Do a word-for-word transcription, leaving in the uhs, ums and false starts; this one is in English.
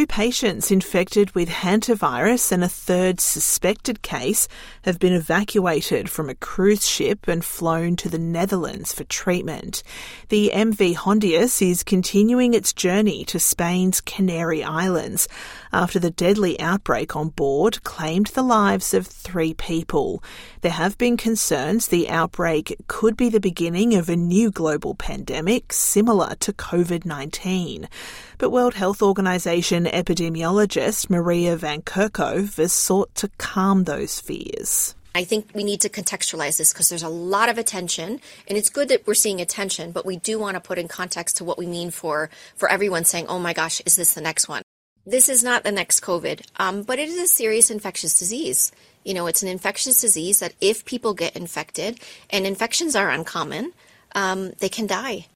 Two patients infected with hantavirus and a third suspected case have been evacuated from a cruise ship and flown to the Netherlands for treatment. The M V Hondius is continuing its journey to Spain's Canary Islands after the deadly outbreak on board claimed the lives of three people. There have been concerns the outbreak could be the beginning of a new global pandemic similar to COVID nineteen. But World Health Organization epidemiologist Maria Van Kerkhove has sought to calm those fears. I think we need to contextualize this because there's a lot of attention, and it's good that we're seeing attention, but we do want to put in context to what we mean for, for everyone saying, oh my gosh, is this the next one? This is not the next COVID, um, but it is a serious infectious disease. You know, it's an infectious disease that if people get infected, and infections are uncommon, um, they can die.